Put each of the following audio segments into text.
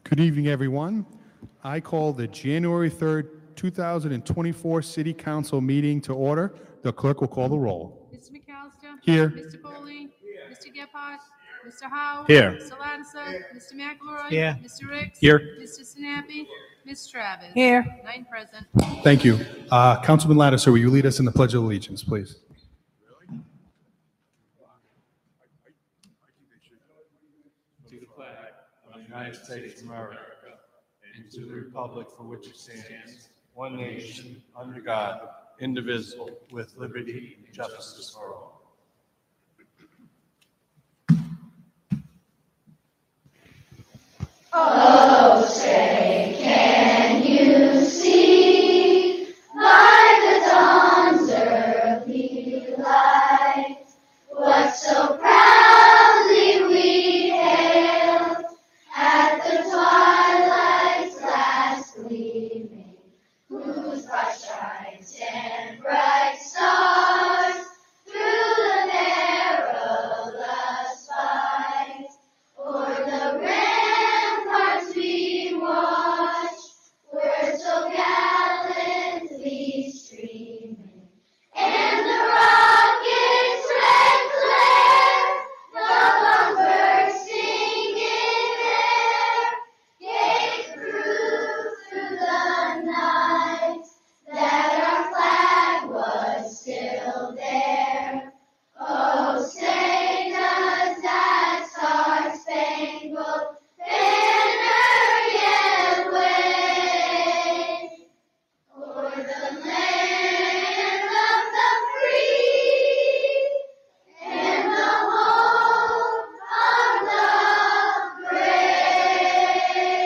Good evening, everyone. I call the January 3rd, 2024 City Council meeting to order. The clerk will call the roll. Mr. McAllister? Here. Mr. Foley? Mr. Gephardt? Mr. Howe? Here. Mr. Lattiser? Mr. McElroy? Here. Mr. Ricks? Here. Mr. Sinapi? Ms. Travis? Here. 9 present. Thank you. Councilman Lattiser, will you lead us in the Pledge of Allegiance, please? To the flag of the United States of America and to the republic for which it stands, one nation, under God, indivisible, with liberty and justice for all. Oh, say, can you see by the dawn's early light what so proudly we hailed at the twilight's last gleaming, whose bright stripes and bright stars through the perilous fight o'er the ramparts we watched were so gallantly streaming, and the rocket's red glare, the bursting in air, gave proof through the night that our flag was still there. Oh, say does that star-spangled banner yet wave o'er the land of the free and the home of the brave?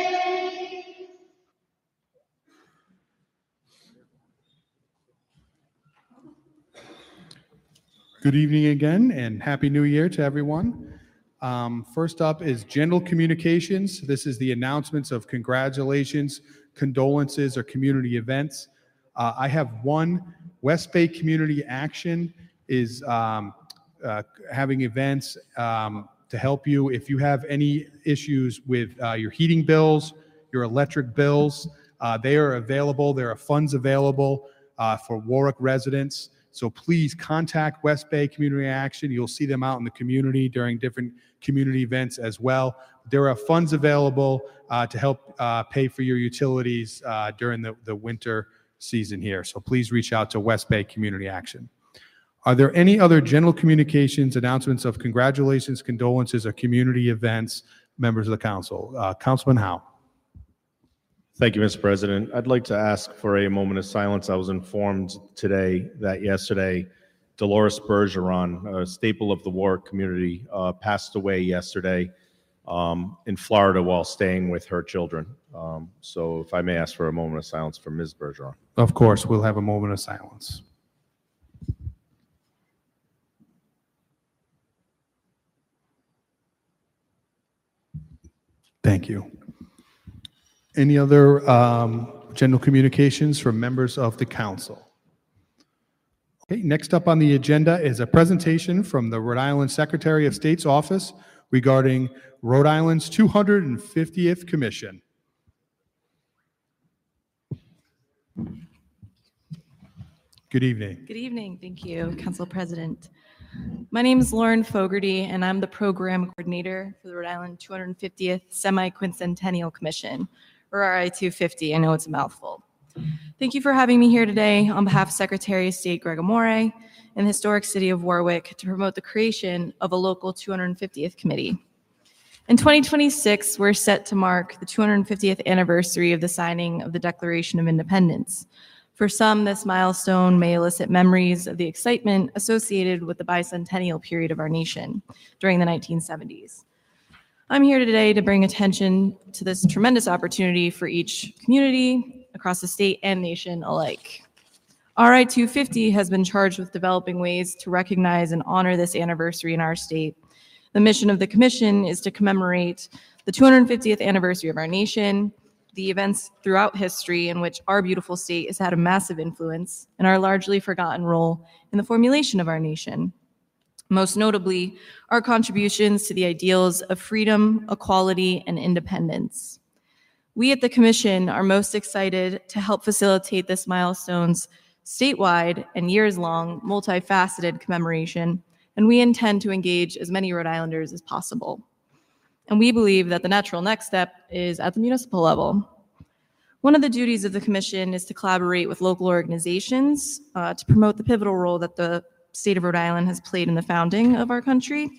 Good evening again, and Happy New Year to everyone. First up is general communications. This is the announcements of congratulations, condolences, or community events. I have one. West Bay Community Action is having events to help you. If you have any issues with your heating bills, your electric bills, they are available. There are funds available for Warwick residents. So please contact West Bay Community Action. You'll see them out in the community during different community events as well. There are funds available to help pay for your utilities during the winter season here. So please reach out to West Bay Community Action. Are there any other general communications, announcements of congratulations, condolences, or community events, members of the council? Councilman Howe. Thank you, Mr. President. I'd like to ask for a moment of silence. I was informed today that yesterday, Dolores Bergeron, a staple of the Warwick community, passed away yesterday in Florida while staying with her children. So if I may ask for a moment of silence for Ms. Bergeron. Of course, we'll have a moment of silence. Thank you. Any other general communications from members of the council? Okay, next up on the agenda is a presentation from the Rhode Island Secretary of State's office regarding Rhode Island's 250th Commission. Good evening. Good evening. Thank you, Council President. My name is Lauren Fogarty, and I'm the Program Coordinator for the Rhode Island 250th Semi-Quincentennial Commission, or RI-250. I know it's a mouthful. Thank you for having me here today on behalf of Secretary of State Greg Amore and the historic city of Warwick to promote the creation of a local 250th committee. In 2026, we're set to mark the 250th anniversary of the signing of the Declaration of Independence. For some, this milestone may elicit memories of the excitement associated with the bicentennial period of our nation during the 1970s. I'm here today to bring attention to this tremendous opportunity for each community across the state and nation alike. RI-250 has been charged with developing ways to recognize and honor this anniversary in our state. The mission of the commission is to commemorate the 250th anniversary of our nation, the events throughout history in which our beautiful state has had a massive influence, and our largely forgotten role in the formulation of our nation. Most notably, our contributions to the ideals of freedom, equality, and independence. We at the Commission are most excited to help facilitate this milestone's statewide and years-long, multifaceted commemoration, and we intend to engage as many Rhode Islanders as possible. And we believe that the natural next step is at the municipal level. One of the duties of the Commission is to collaborate with local organizations to promote the pivotal role that the state of Rhode Island has played in the founding of our country.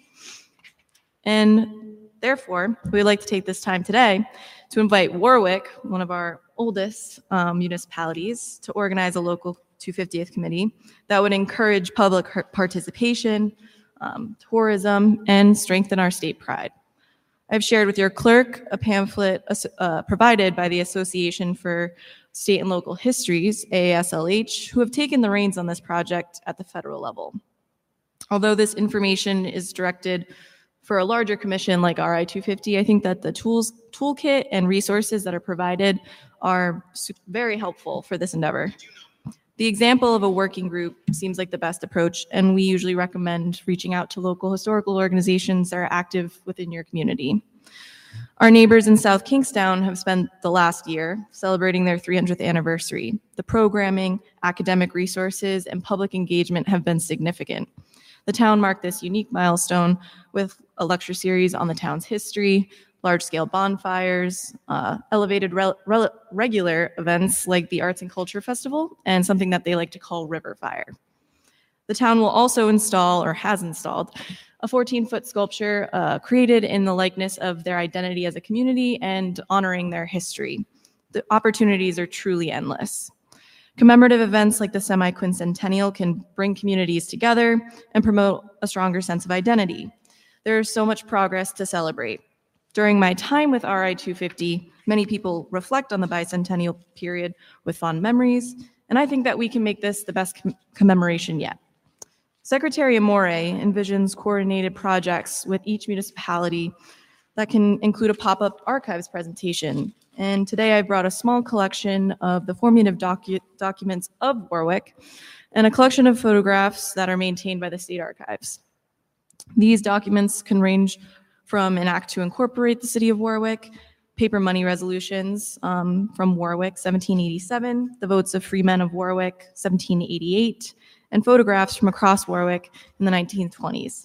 And therefore, we would like to take this time today to invite Warwick, one of our oldest municipalities, to organize a local 250th committee that would encourage public participation, tourism, and strengthen our state pride. I've shared with your clerk a pamphlet provided by the Association for State and Local Histories, AASLH, who have taken the reins on this project at the federal level. Although this information is directed for a larger commission like RI 250, I think that the toolkit and resources that are provided are very helpful for this endeavor. The example of a working group seems like the best approach, and we usually recommend reaching out to local historical organizations that are active within your community. Our neighbors in South Kingstown have spent the last year celebrating their 300th anniversary. The programming, academic resources, and public engagement have been significant. The town marked this unique milestone with a lecture series on the town's history, large-scale bonfires, elevated regular events like the Arts and Culture Festival, and something that they like to call River Fire. The town will also install, or has installed, a 14-foot sculpture created in the likeness of their identity as a community and honoring their history. The opportunities are truly endless. Commemorative events like the semi-quincentennial can bring communities together and promote a stronger sense of identity. There is so much progress to celebrate. During my time with RI 250, many people reflect on the bicentennial period with fond memories, and I think that we can make this the best commemoration yet. Secretary Amore envisions coordinated projects with each municipality that can include a pop-up archives presentation. And today I brought a small collection of the formative documents of Warwick and a collection of photographs that are maintained by the State Archives. These documents can range from an act to incorporate the city of Warwick, paper money resolutions from Warwick, 1787, the votes of free men of Warwick, 1788, and photographs from across Warwick in the 1920s.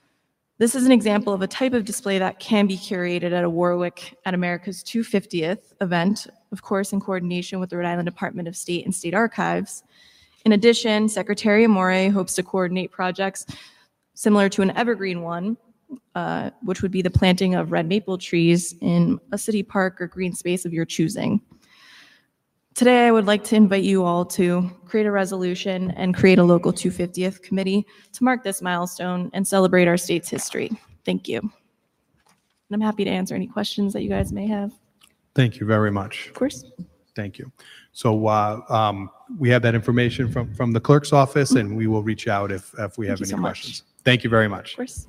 This is an example of a type of display that can be curated at a Warwick at America's 250th event, of course in coordination with the Rhode Island Department of State and State Archives. In addition, Secretary Amore hopes to coordinate projects similar to an evergreen one, which would be the planting of red maple trees in a city park or green space of your choosing. Today, I would like to invite you all to create a resolution and create a local 250th committee to mark this milestone and celebrate our state's history. Thank you. And I'm happy to answer any questions that you guys may have. Thank you very much. Of course. Thank you. So we have that information from the clerk's office, and we will reach out if we have you any so much. questions. Thank you very much. Of course.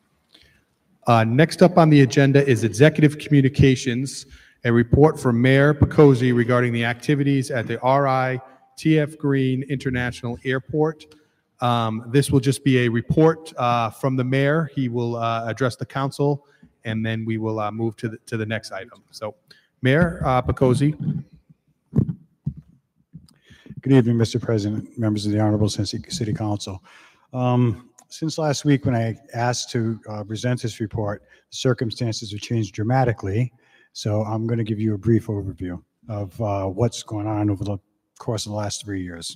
Next up on the agenda is executive communications, a report from Mayor Picozzi regarding the activities at the RI TF Green International Airport. This will just be a report from the mayor. He will address the council, and then we will move to the next item. So, Mayor Picozzi. Good evening, Mr. President, members of the Honorable City Council. Since last week when I asked to present this report, the circumstances have changed dramatically. So I'm going to give you a brief overview of what's going on over the course of the last 3 years.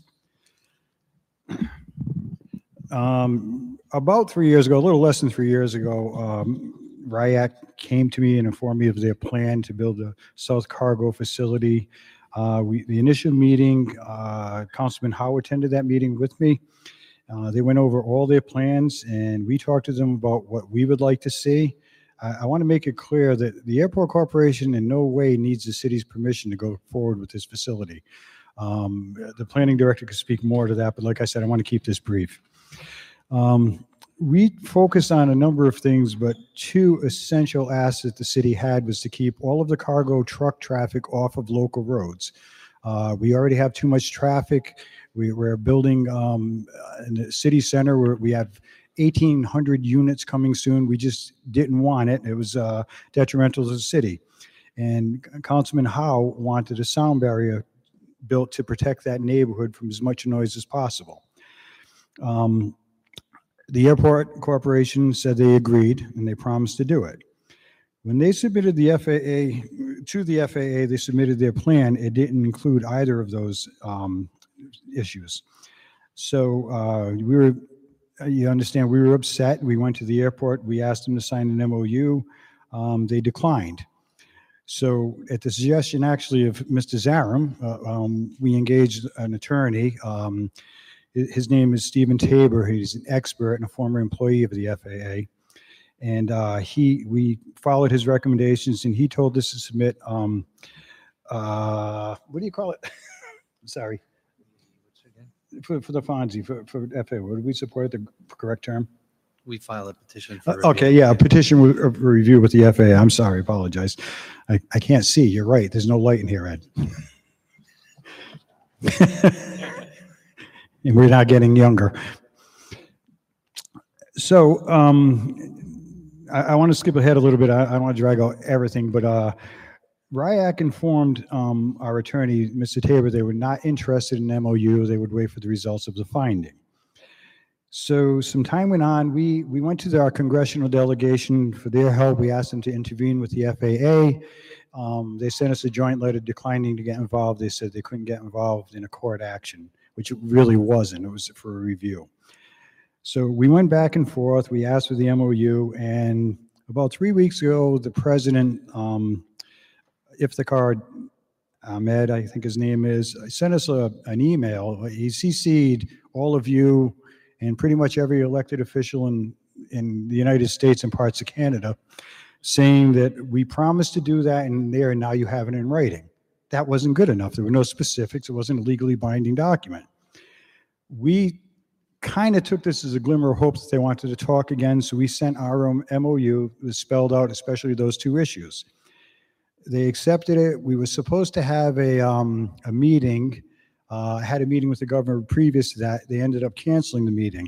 About 3 years ago, a little less than 3 years ago, RIAC came to me and informed me of their plan to build a South Cargo facility. The initial meeting, Councilman Howe attended that meeting with me. They went over all their plans, and we talked to them about what we would like to see. I want to make it clear that the Airport Corporation in no way needs the city's permission to go forward with this facility. The planning director could speak more to that, but like I said, I want to keep this brief. We focused on a number of things, but two essential assets the city had was to keep all of the cargo truck traffic off of local roads. We already have too much traffic. We're building in the city center where we have 1,800 units coming soon. We just didn't want it. It was detrimental to the city. And Councilman Howe wanted a sound barrier built to protect that neighborhood from as much noise as possible. The airport corporation said they agreed and they promised to do it. When they submitted the FAA, they submitted their plan. It didn't include either of those issues. So you understand, we were upset. We went to the airport. We asked them to sign an MOU. They declined. So at the suggestion actually of Mr. Zarum, we engaged an attorney. His name is Stephen Tabor. He's an expert and a former employee of the FAA. And we followed his recommendations, and he told us to submit, what do you call it? Sorry. For the FONSI, for FAA, would we support the correct term? We file a petition for review. Okay, yeah, a petition of review with the FAA. I'm sorry, apologize. I can't see. You're right. There's no light in here, Ed. And we're not getting younger. So I want to skip ahead a little bit. I don't want to drag out everything, but RIAC informed our attorney, Mr. Tabor, they were not interested in MOU. They would wait for the results of the finding. So some time went on. We went to our congressional delegation for their help. We asked them to intervene with the FAA. They sent us a joint letter declining to get involved. They said they couldn't get involved in a court action, which it really wasn't. It was for a review. So we went back and forth. We asked for the MOU, and about 3 weeks ago, the president, Iftikhar Ahmed, I think his name is, sent us an email. He CC'd all of you and pretty much every elected official in the United States and parts of Canada, saying that we promised to do that, and now you have it in writing. That wasn't good enough. There were no specifics. It wasn't a legally binding document. We kind of took this as a glimmer of hope that they wanted to talk again, so we sent our own MOU that spelled out especially those two issues. They accepted it. We were supposed to have a meeting. I had a meeting with the governor previous to that. They ended up canceling the meeting.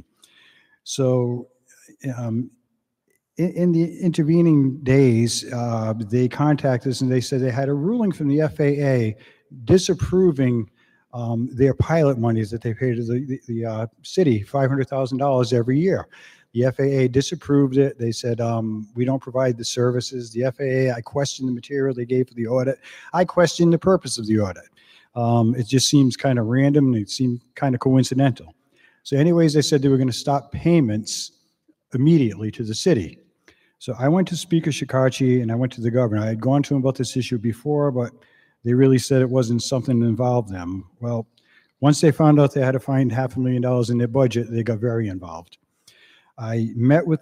So in the intervening days, they contacted us and they said they had a ruling from the FAA disapproving their pilot monies that they pay to the city, $500,000 every year. The FAA disapproved it. They said, we don't provide the services. The FAA, I questioned the material they gave for the audit. I questioned the purpose of the audit. It just seems kind of random, and it seemed kind of coincidental. So anyways, they said they were going to stop payments immediately to the city. So I went to Speaker Shekarchi and I went to the governor. I had gone to him about this issue before, but they really said it wasn't something that involved them. Well, once they found out they had to find $500,000 in their budget, they got very involved. I met with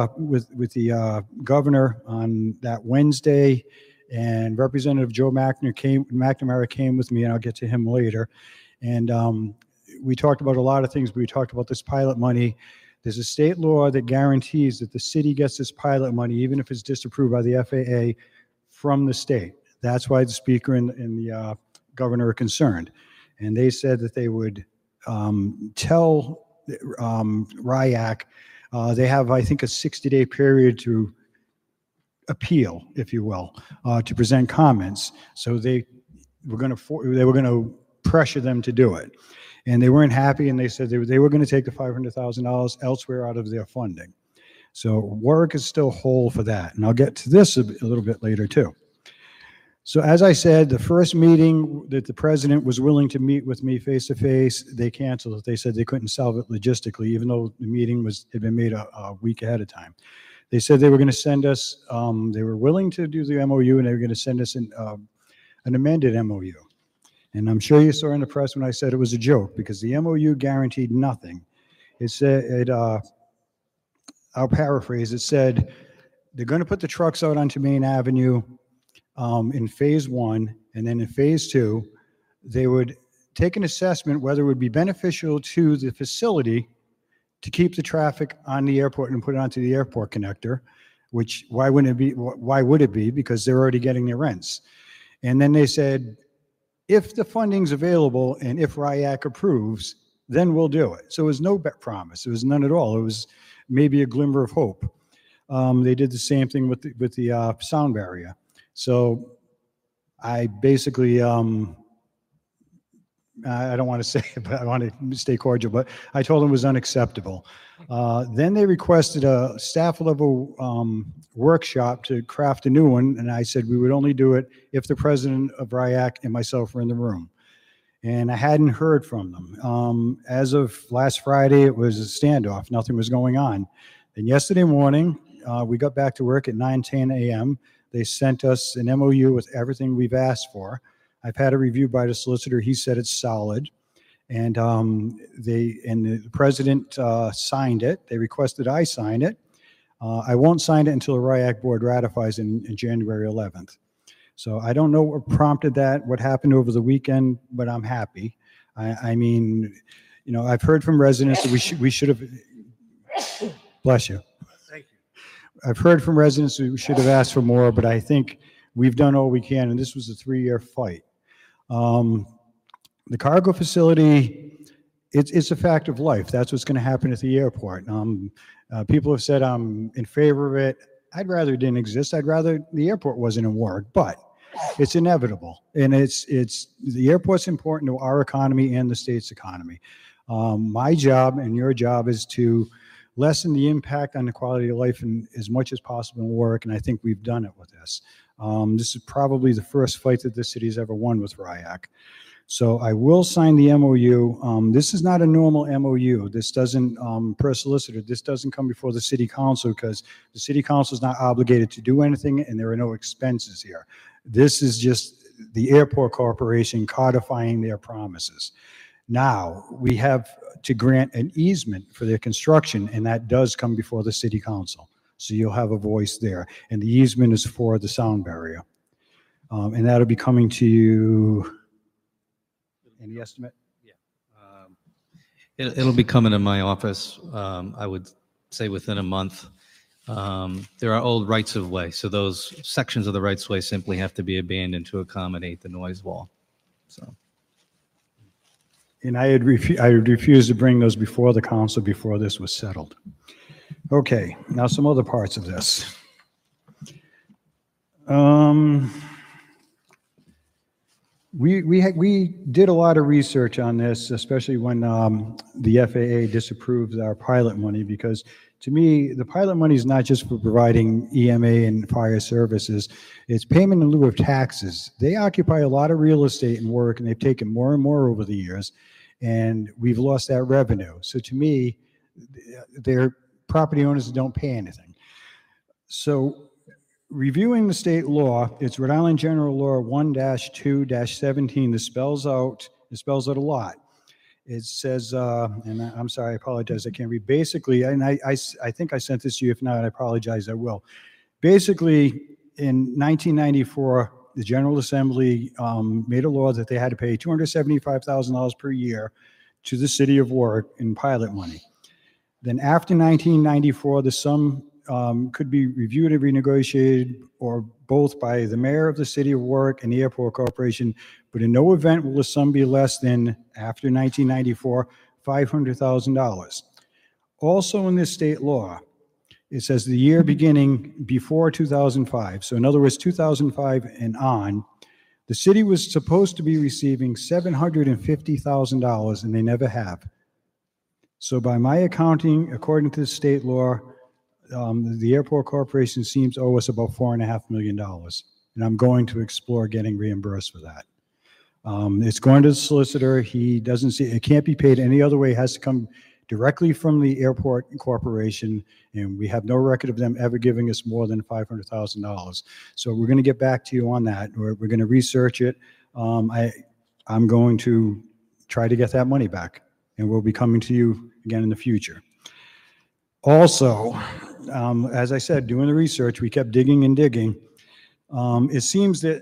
the governor on that Wednesday, and Representative Joe McNamara came with me, and I'll get to him later. And we talked about a lot of things, but we talked about this pilot money. There's a state law that guarantees that the city gets this pilot money, even if it's disapproved by the FAA, from the state. That's why the speaker and the governor are concerned. And they said that they would tell RIAC, they have, I think, a 60-day period to appeal, if you will, to present comments. So they were going to pressure them to do it. And they weren't happy, and they said they were going to take the $500,000 elsewhere out of their funding. So Warwick is still whole for that. And I'll get to this a little bit later, too. So as I said, the first meeting that the president was willing to meet with me face-to-face, they canceled it. They said they couldn't solve it logistically, even though the meeting had been made a week ahead of time. They said they were going to send us, they were willing to do the MOU, and they were going to send us an amended MOU. And I'm sure you saw in the press when I said it was a joke, because the MOU guaranteed nothing. It said, I'll paraphrase, it said, they're going to put the trucks out onto Main Avenue in phase 1, and then in phase 2, they would take an assessment whether it would be beneficial to the facility to keep the traffic on the airport and put it onto the airport connector, which why would it be? Because they're already getting their rents. And then they said, if the funding's available and if RIAC approves, then we'll do it. So it was no promise. It was none at all. It was maybe a glimmer of hope. They did the same thing with the sound barrier. So I basically, I don't want to say it, but I want to stay cordial, but I told them it was unacceptable. Then they requested a staff level workshop to craft a new one, and I said we would only do it if the president of RIAC and myself were in the room. And I hadn't heard from them. As of last Friday, it was a standoff. Nothing was going on. And yesterday morning, we got back to work at 9:10 a.m. They sent us an MOU with everything we've asked for. I've had a review by the solicitor. He said it's solid. And the president signed it. They requested I sign it. I won't sign it until the RIAC board ratifies in January 11th. So I don't know what prompted that, what happened over the weekend, but I'm happy. I mean, you know, I've heard from residents that we should have, bless you. Thank you. I've heard from residents that we should have asked for more, but I think we've done all we can, and this was a 3-year fight. The cargo facility, it's a fact of life. That's what's going to happen at the airport. People have said I'm in favor of it. I'd rather it didn't exist. I'd rather the airport wasn't in Warwick, but it's inevitable. And the airport's important to our economy and the state's economy. My job and your job is to lessen the impact on the quality of life in as much as possible in Warwick, and I think we've done it with this. This is probably the first fight that the city's ever won with RIAC. So I will sign the MOU. This is not a normal MOU. This doesn't, per solicitor, this doesn't come before the city council because the city council is not obligated to do anything and there are no expenses here. This is just the airport corporation codifying their promises. Now, we have to grant an easement for their construction, and that does come before the city council. So you'll have a voice there. And the easement is for the sound barrier. And that'll be coming to you. Any estimate? Yeah. It'll be coming in my office, I would say within a month. There are old rights of way, so those sections of the rights of way simply have to be abandoned to accommodate the noise wall. So. And I had refused to bring those before the council before this was settled. Okay, now some other parts of this. We did a lot of research on this, especially when the FAA disapproved our pilot money, because to me, the pilot money is not just for providing EMA and fire services, it's payment in lieu of taxes. They occupy a lot of real estate and work, and they've taken more and more over the years, and we've lost that revenue. So to me, they're property owners that don't pay anything. So reviewing the state law, it's Rhode Island General Law 1-2-17 that spells out a lot. It says, and I'm sorry, I apologize, I can't read. Basically, and I think I sent this to you. If not, I apologize, I will. Basically, in 1994, the General Assembly made a law that they had to pay $275,000 per year to the city of Warwick in pilot money. Then after 1994, the sum could be reviewed and renegotiated, or both by the mayor of the city of Warwick and the airport corporation, but in no event will the sum be less than, after 1994, $500,000. Also in this state law, it says the year beginning before 2005, so in other words, 2005 and on, the city was supposed to be receiving $750,000, and they never have. So by my accounting, according to the state law, the airport corporation seems to owe us about $4.5 million, and I'm going to explore getting reimbursed for that. It's going to the solicitor. He doesn't see it can't be paid any other way. It has to come directly from the airport corporation, and we have no record of them ever giving us more than $500,000. So we're going to get back to you on that. We're going to research it. I'm going to try to get that money back, and we'll be coming to you again in the future. Also, as I said, doing the research, we kept digging and digging. It seems that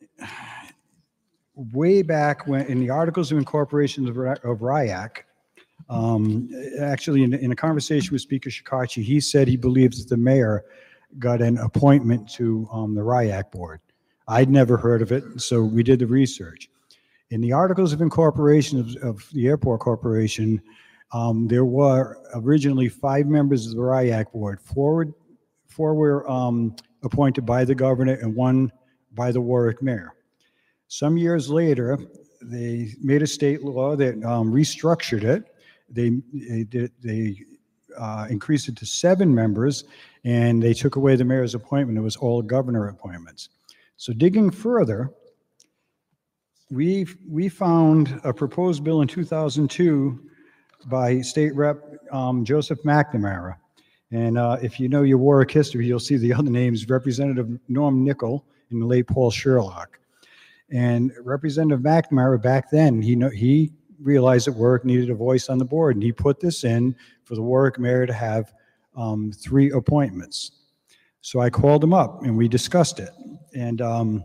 way back when in the Articles of Incorporation of RIAC, actually in a conversation with Speaker Shekarchi, he said he believes that the mayor got an appointment to the RIAC board. I'd never heard of it, so we did the research. In the Articles of Incorporation of the Airport Corporation, there were originally 5 members of the RIAC board. 4 were appointed by the governor and 1 by the Warwick mayor. Some years later, they made a state law that restructured it. They increased it to 7 members, and they took away the mayor's appointment. It was all governor appointments. So digging further, we found a proposed bill in 2002 by State Rep Joseph McNamara. And if you know your Warwick history, you'll see the other names, Representative Norm Nickel and the late Paul Sherlock. And Representative McNamara back then, he realized that Warwick needed a voice on the board, and he put this in for the Warwick mayor to have 3 appointments. So I called him up and we discussed it. And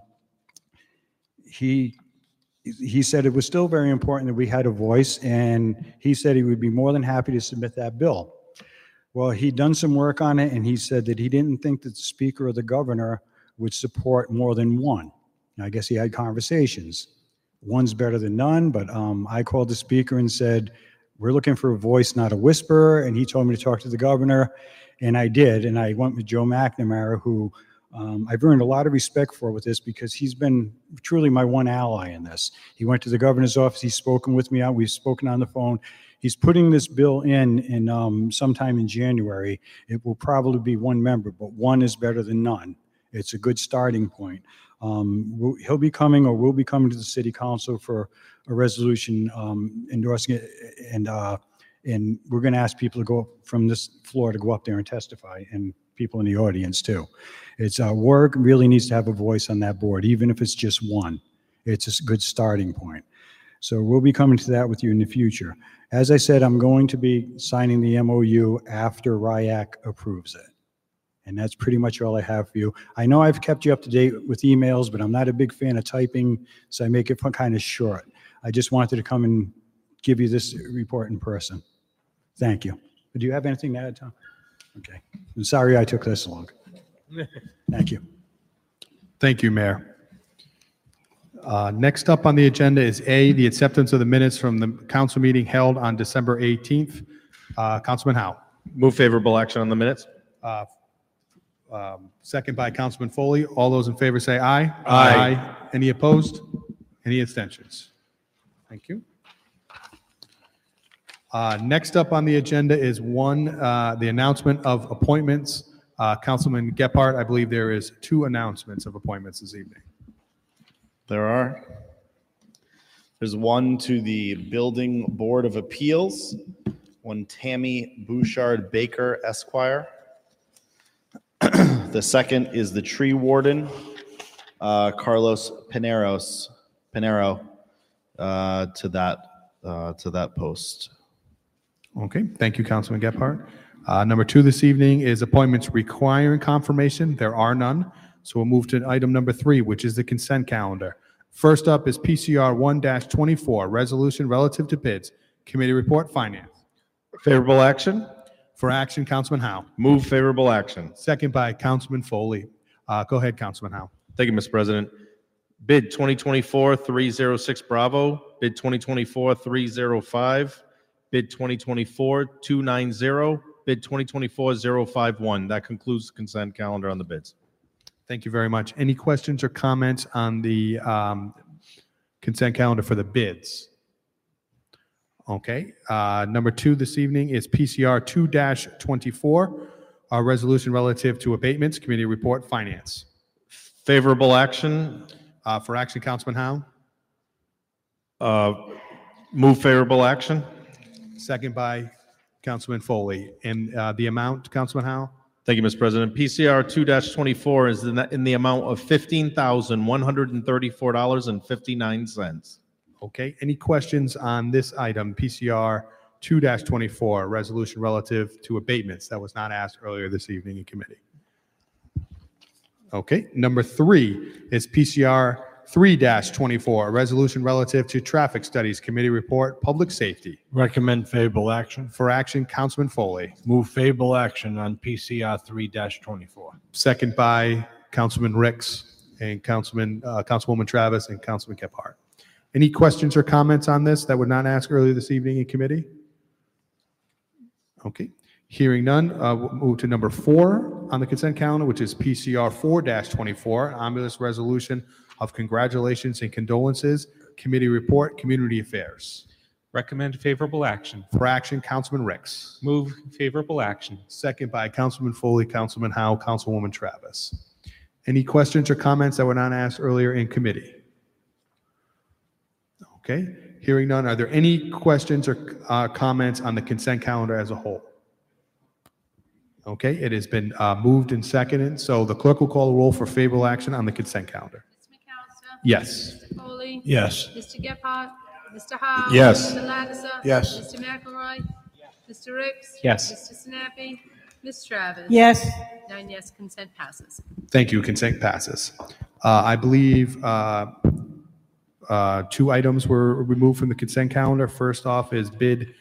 he said it was still very important that we had a voice, and he said he would be more than happy to submit that bill. Well, he'd done some work on it, and he said that he didn't think that the speaker or the governor would support more than one. I guess he had conversations. One's better than none, but I called the speaker and said, we're looking for a voice, not a whisperer, and he told me to talk to the governor, and I did, and I went with Joe McNamara, who I've earned a lot of respect for with this because he's been truly my one ally in this. He went to the governor's office, he's spoken with me out, we've spoken on the phone. He's putting this bill in sometime in January. It will probably be 1 member, but 1 is better than none. It's a good starting point. He'll be coming, or will be coming to the city council for a resolution endorsing it, and we're going to ask people to go from this floor to go up there and testify, and people in the audience too. It's Warwick really needs to have a voice on that board, even if it's just 1. It's a good starting point. So we'll be coming to that with you in the future. As I said, I'm going to be signing the MOU after RIAC approves it. And that's pretty much all I have for you. I know I've kept you up to date with emails, but I'm not a big fan of typing, so I make it kind of short. I just wanted to come and give you this report in person. Thank you. Do you have anything to add, Tom? Okay. I'm sorry I took this long. Thank you. Thank you, Mayor. Next up on the agenda is A, the acceptance of the minutes from the council meeting held on December 18th. Councilman Howe. Move favorable action on the minutes. Second by Councilman Foley. All those in favor say aye. Aye. Any opposed? Any abstentions? Thank you. Next up on the agenda is the announcement of appointments. Councilman Gephardt, I believe there is 2 announcements of appointments this evening. There are. There's one to the Building Board of Appeals, one Tammy Bouchard Baker, Esquire. The second is the Tree Warden, Carlos Pinero, to that post. Okay, thank you, Councilman Gephardt. Number 2 this evening is appointments requiring confirmation. There are none. So we'll move to item number 3, which is the consent calendar. First up is PCR 1-24, resolution relative to bids. Committee report, Finance. Favorable action. For action, Councilman Howe. Move favorable action. Second by Councilman Foley. Go ahead, Councilman Howe. Thank you, Mr. President. Bid 2024-306 Bravo, bid 2024-305, bid 2024-290, bid 2024-051. That concludes the consent calendar on the bids. Thank you very much. Any questions or comments on the consent calendar for the bids? Okay. Number 2 this evening is PCR 2-24, our resolution relative to abatements. Committee report, Finance. Favorable action. For action, Councilman Howe. Move favorable action. Second by Councilman Foley. And the amount, Councilman Howe? Thank you, Mr. President. PCR 2-24 is in the amount of $15,134.59. Okay. Any questions on this item, PCR 2-24, resolution relative to abatements? That was not asked earlier this evening in committee. Okay. Number 3 is PCR 3-24, a resolution relative to traffic studies. Committee report, Public Safety. Recommend favorable action. For action, Councilman Foley. Move favorable action on PCR 3-24. Second by Councilman Ricks and Councilwoman Travis and Councilman Gephardt. Any questions or comments on this that were not asked earlier this evening in committee? Okay. Hearing none, we'll move to number 4 on the consent calendar, which is PCR 4-24, omnibus resolution of congratulations and condolences. Committee report, Community Affairs. Recommend favorable action. For action, Councilman Ricks. Move favorable action. Second by Councilman Foley, Councilman Howe, Councilwoman Travis. Any questions or comments that were not asked earlier in committee? Okay, hearing none. Are there any questions or comments on the consent calendar as a whole? Okay, it has been moved and seconded, so the clerk will call the roll for favorable action on the consent calendar. Mr. McAllister? Yes. Mr. Foley? Yes. Mr. Gephardt? Mr. Howe? Yes. Mr. Lattiser? Yes. Mr. McElroy? Mr. Ricks? Yes. Mr. Sinapi? Ms. Travis? yes, 9 yes, consent passes. Thank you, consent passes. I believe 2 items were removed from the consent calendar. First off is bid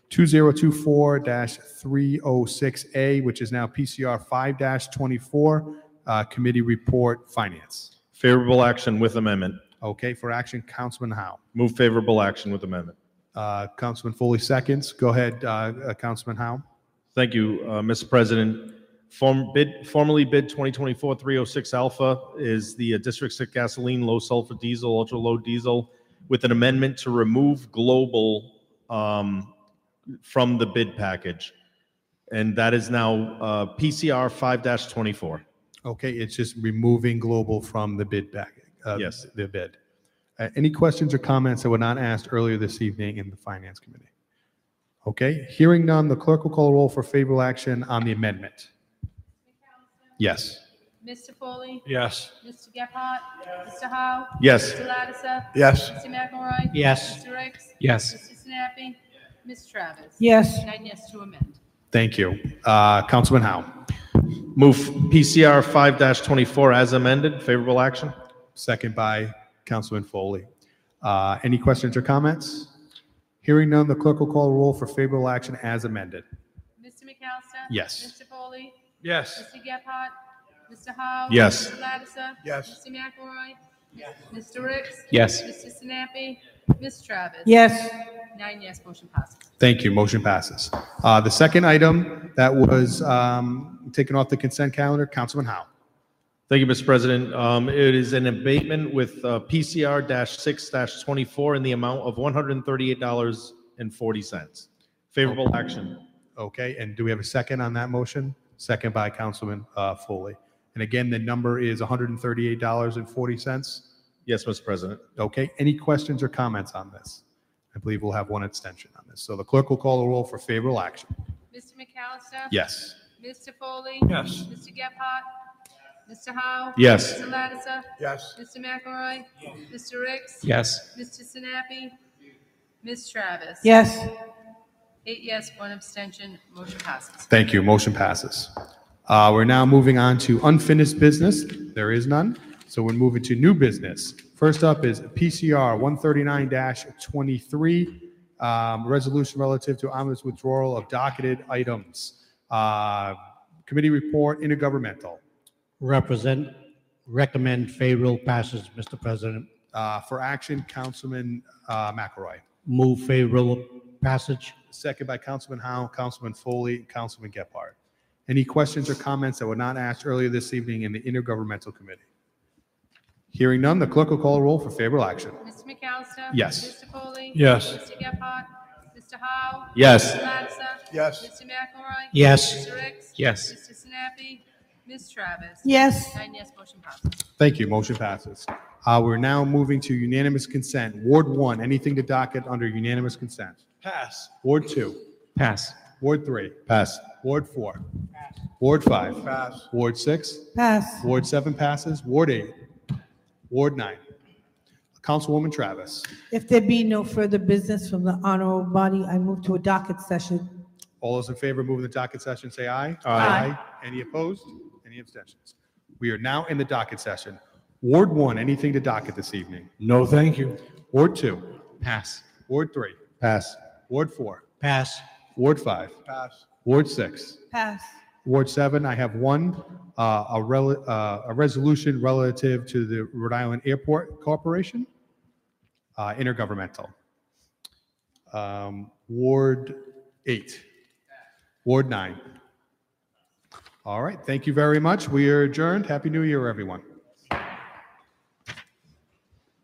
2024-306A, which is now PCR 5-24, committee report, finance. Favorable action with amendment. Okay, for action, Councilman Howe. Move favorable action with amendment. Councilman Foley seconds. Go ahead, Councilman Howe. Thank you, Mr. President. Formerly bid 2024-306 Alpha is the District 6 gasoline, low sulfur diesel, ultra low diesel, with an amendment to remove global from the bid package. And that is now PCR 5-24. Okay, it's just removing global from the bid package. Yes. The bid. Any questions or comments that were not asked earlier this evening in the Finance Committee? Okay, hearing none, the clerk will call a roll for favorable action on the amendment. Yes. Mr. Foley? Yes. Mr. Gephardt? Mr. Howe? Yes. Mr. Lattiser? Yes. Mr. McElroy? Yes. Mr. Ricks? Yes. Mr. Sinapi? Ms. Travis? yes, 9 yes to amend. Thank you. Councilman Howe. Move PCR 5-24 as amended. Favorable action. Second by Councilman Foley. Any questions or comments? Hearing none, the clerk will call a roll for favorable action as amended. Mr. McAllister? Yes. Mr. Foley? Yes. Mr. Gephardt? Mr. Howe? Yes. Mr. Lattiser? Yes. Mr. McElroy? Mr. Ricks? Yes. Mr. Sinapi? Ms. Travis? yes, 9 yes, motion passes. Thank you. Motion passes. The second item that was taken off the consent calendar, Councilman Howe. Thank you, Mr. President. It is an abatement with PCR-6-24 in the amount of $138.40. Favorable action. Okay, and do we have a second on that motion? Second by Councilman Foley. And again, the number is $138.40. Yes, Mr. President. Okay, any questions or comments on this? I believe we'll have one extension on this. So the clerk will call a roll for favorable action. Mr. McAllister? Yes. Mr. Foley? Yes. Mr. Gephardt? Mr. Howe? Yes. Mr. Lattiser? Yes. Mr. McElroy? Mr. Ricks? Yes. Mr. Sinapi? Ms. Travis? yes, 8 yes, 1 abstention, motion passes. Thank you. Motion passes. We're now moving on to unfinished business. There is none. So we're moving to new business. First up is PCR 139-23, resolution relative to omnibus withdrawal of docketed items. Committee report, intergovernmental. Recommend favorable passage, Mr. President. For action, Councilman McElroy. Move favorable passage. Second by Councilman Howe, Councilman Foley, Councilman Gephardt. Any questions or comments that were not asked earlier this evening in the intergovernmental committee? Hearing none, the clerk will call a roll for favorable action. Mr. McAllister? Yes. Mr. Foley? Yes. Mr. Gephardt? Mr. Howe? Yes. Mr. Lattiser? Yes. Mr. McElroy? Yes. Mr. Ricks? Yes. Mr. Sinapi? Ms. Travis? yes, 9 yes, motion passes. Thank you. Motion passes. We're now moving to unanimous consent. Ward 1, anything to docket under unanimous consent. Pass. Ward 2, Pass. Ward 3, Pass. Ward 4, Ward 5, Pass. Ward 6, pass, Ward 7 passes, Ward 8, Ward 9. Councilwoman Travis. if there be no further business from the honorable body, I move to a docket session. All those in favor of moving the docket session, say aye. Aye. Any opposed? Any abstentions? We are now in the docket session. Ward 1, anything to docket this evening? No, thank you. Ward 2, Pass. Ward 3, Pass. Ward 4, Pass. Ward 5, Pass. Ward 6, Pass, Ward 7, I have one, a resolution relative to the Rhode Island Airport Corporation, intergovernmental. Ward 8, Ward 9. All right, thank you very much. We are adjourned. Happy New Year, everyone.